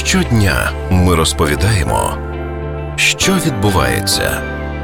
Щодня ми розповідаємо, що відбувається.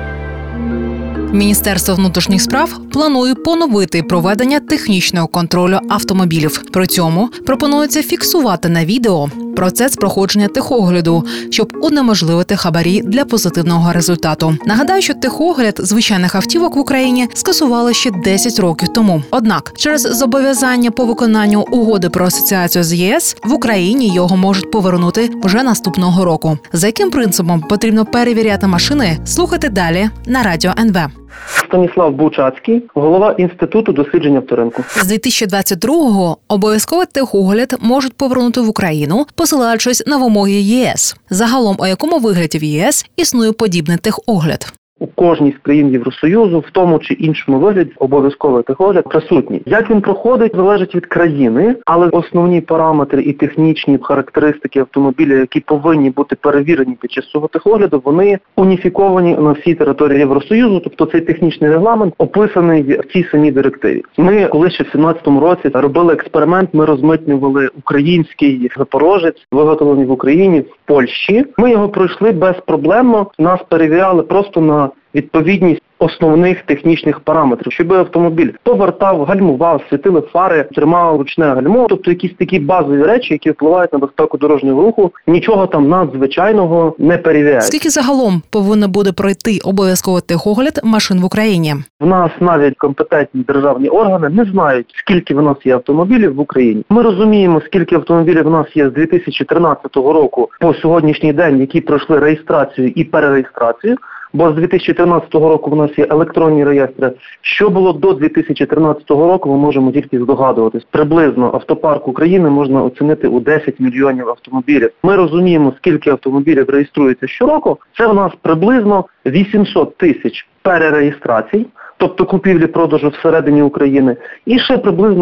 Міністерство внутрішніх справ планує поновити проведення технічного контролю автомобілів. При цьому пропонується фіксувати на відео процес проходження техогляду, щоб унеможливити хабарі для позитивного результату. Нагадаю, що техогляд звичайних автівок в Україні скасували ще 10 років тому. Однак, через зобов'язання по виконанню угоди про асоціацію з ЄС, в Україні його можуть повернути вже наступного року. За яким принципом потрібно перевіряти машини, слухайте далі на Радіо НВ. Станіслав Бучацький, голова Інституту досліджень авторинку. З 2022-го обов'язковий техогляд можуть повернути в Україну, посилаючись на вимоги ЄС. Загалом, у якому вигляді в ЄС існує подібний техогляд? У кожній з країн Євросоюзу, в тому чи іншому вигляді, обов'язковий техогляд присутній. Як він проходить, залежить від країни, але основні параметри і технічні характеристики автомобіля, які повинні бути перевірені під час цього техогляду, вони уніфіковані на всій території Євросоюзу, тобто цей технічний регламент описаний в цій самій директиві. Ми, коли ще в 2017 році робили експеримент, ми розмитнювали український Запорожець, виготовлений в Україні, в Польщі. Ми його пройшли безпроблемно, нас перевіряли просто на відповідність основних технічних параметрів, щоб автомобіль повертав, гальмував, світили фари, тримав ручне гальмо, тобто якісь такі базові речі, які впливають на безпеку дорожнього руху, нічого там надзвичайного не перевіряють. Скільки загалом повинно буде пройти обов'язковий техогляд машин в Україні? В нас навіть компетентні державні органи не знають, скільки в нас є автомобілів в Україні. Ми розуміємо, скільки автомобілів в нас є з 2013 року по сьогоднішній день, які пройшли реєстрацію і перереєстрацію. Бо з 2013 року в нас є електронні реєстри. Що було до 2013 року, ми можемо тільки здогадуватись. Приблизно автопарк України можна оцінити у 10 мільйонів автомобілів. Ми розуміємо, скільки автомобілів реєструється щороку. Це в нас приблизно 800 тисяч перереєстрацій, тобто купівлі-продажу всередині України, і ще приблизно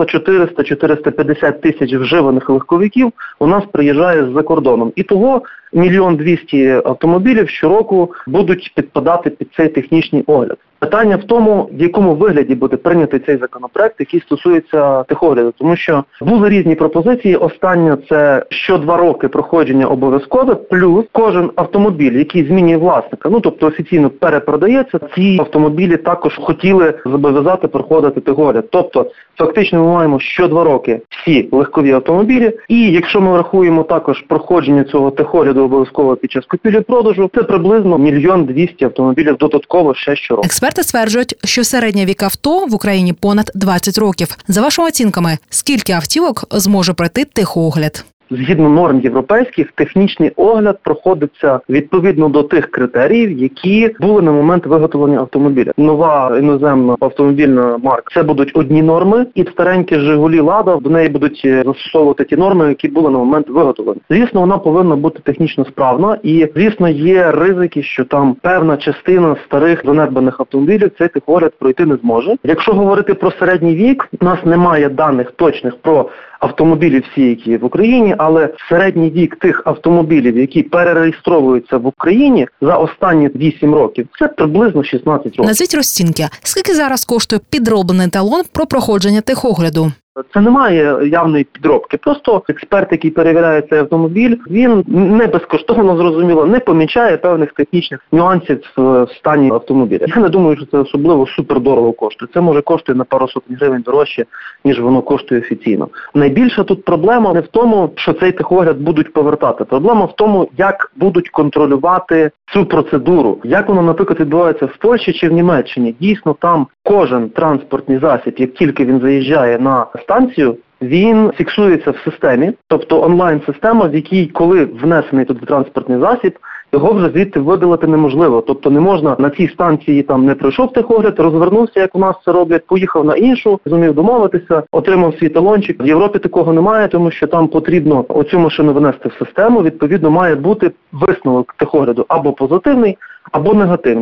400-450 тисяч вживаних легковиків у нас приїжджає з-за кордоном. І того 1 200 000 автомобілів щороку будуть підпадати під цей технічний огляд. Питання в тому, в якому вигляді буде прийнятий цей законопроект, який стосується техогляду. Тому що були різні пропозиції. Остання – це що 2 роки проходження обов'язкове, плюс кожен автомобіль, який змінює власника, тобто офіційно перепродається, ці автомобілі також хотіли зобов'язати проходити техогляд. Тобто, фактично ми маємо що 2 роки всі легкові автомобілі, і якщо ми врахуємо також проходження цього техогляду обов'язково під час купівлі-продажу, це приблизно 1 200 000 автомобілів додатково ще щороку. Експерти стверджують, що середня вік авто в Україні понад 20 років. За вашими оцінками, скільки автівок зможе пройти техогляд? Згідно норм європейських, технічний огляд проходиться відповідно до тих критеріїв, які були на момент виготовлення автомобіля. Нова іноземна автомобільна марка – це будуть одні норми, і старенькі «Жигулі», «Лада» до неї будуть застосовувати ті норми, які були на момент виготовлення. Звісно, вона повинна бути технічно справна, і, звісно, є ризики, що там певна частина старих занедбаних автомобілів цей техогляд пройти не зможе. Якщо говорити про середній вік, у нас немає даних точних про автомобілі всі, які є в Україні, але середній вік тих автомобілів, які перереєстровуються в Україні за останні 8 років, це приблизно 16 років. Назвіть розцінки. Скільки зараз коштує підроблений талон про проходження техогляду? Це немає явної підробки. Просто експерт, який перевіряє цей автомобіль, він не безкоштовно, зрозуміло, не помічає певних технічних нюансів в стані автомобіля. Я не думаю, що це особливо супердорого коштує. Це може коштує на пару сотень гривень дорожче, ніж воно коштує офіційно. Найбільша тут проблема не в тому, що цей техогляд будуть повертати. Проблема в тому, як будуть контролювати цю процедуру. Як воно, наприклад, відбувається в Польщі чи в Німеччині. Дійсно, там кожен транспортний засіб, як тільки він заїжджає на станцію, він фіксується в системі, тобто онлайн-система, в якій, коли внесений туди транспортний засіб, його вже звідти видалити неможливо. Тобто не можна на цій станції там не пройшов техогляд, розвернувся, як у нас це роблять, поїхав на іншу, зумів домовитися, отримав свій талончик. В Європі такого немає, тому що там потрібно оцю машину внести в систему, відповідно має бути висновок техогляду або позитивний, або негативний.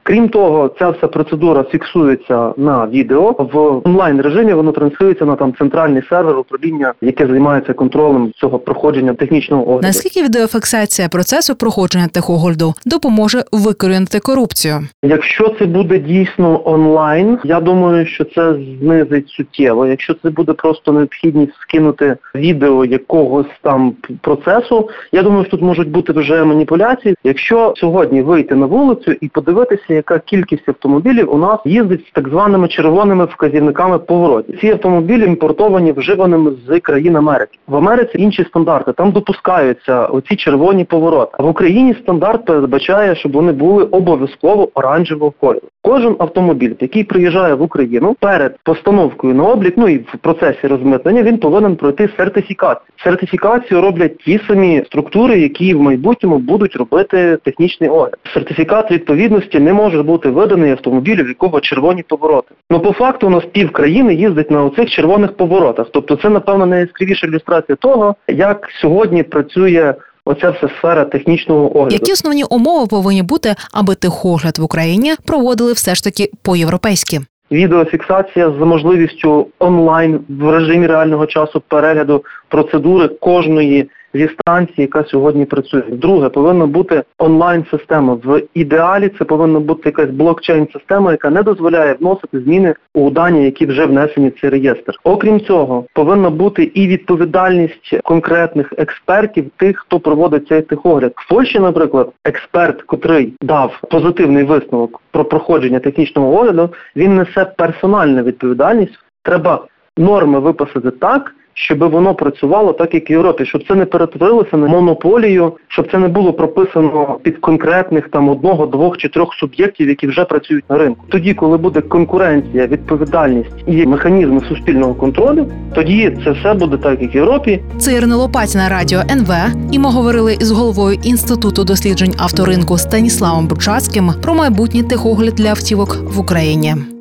Крім того, ця вся процедура фіксується на відео. В онлайн-режимі воно транслюється на центральний сервер управління, яке займається контролем цього проходження технічного огляду. Наскільки відеофіксація процесу проходження техогляду допоможе викорінити корупцію? Якщо це буде дійсно онлайн, я думаю, що це знизить суттєво. Якщо це буде просто необхідність скинути відео якогось там процесу, я думаю, що тут можуть бути вже маніпуляції. Якщо сьогодні вийти на вулицю і подивитися, яка кількість автомобілів у нас їздить з так званими червоними вказівниками поворотів. Ці автомобілі імпортовані вживаними з країн Америки. В Америці інші стандарти, там допускаються оці червоні повороти. В Україні стандарт передбачає, щоб вони були обов'язково оранжевого кольору. Кожен автомобіль, який приїжджає в Україну, перед постановкою на облік, і в процесі розмитнення, він повинен пройти сертифікацію. Сертифікацію роблять ті самі структури, які в майбутньому будуть робити технічний огляд. Сертифікат відповідності не може бути виданий автомобілю, в якого червоні повороти. По факту у нас півкраїни їздить на оцих червоних поворотах. Тобто це, напевно, найяскравіша ілюстрація того, як сьогодні працює оця вся сфера технічного огляду. Які основні умови повинні бути, аби техогляд в Україні проводили все ж таки по-європейськи? Відеофіксація з можливістю онлайн в режимі реального часу перегляду процедури кожної зі станцій, яка сьогодні працює. Друге, повинна бути онлайн-система. В ідеалі це повинна бути якась блокчейн-система, яка не дозволяє вносити зміни у дані, які вже внесені в цей реєстр. Окрім цього, повинна бути і відповідальність конкретних експертів, тих, хто проводить цей техогляд. В Польщі, наприклад, експерт, котрий дав позитивний висновок про проходження технічного огляду, він несе персональну відповідальність. Треба норми виписати так, щоб воно працювало так, як в Європі, щоб це не перетворилося на монополію, щоб це не було прописано під конкретних 1, 2 чи 3 суб'єктів, які вже працюють на ринку. Тоді, коли буде конкуренція, відповідальність і механізми суспільного контролю, тоді це все буде так, як в Європі. Це Ірина Лопатіна, Радіо НВ, і ми говорили із головою Інституту досліджень авторинку Станіславом Бучацьким про майбутній техогляд для автівок в Україні.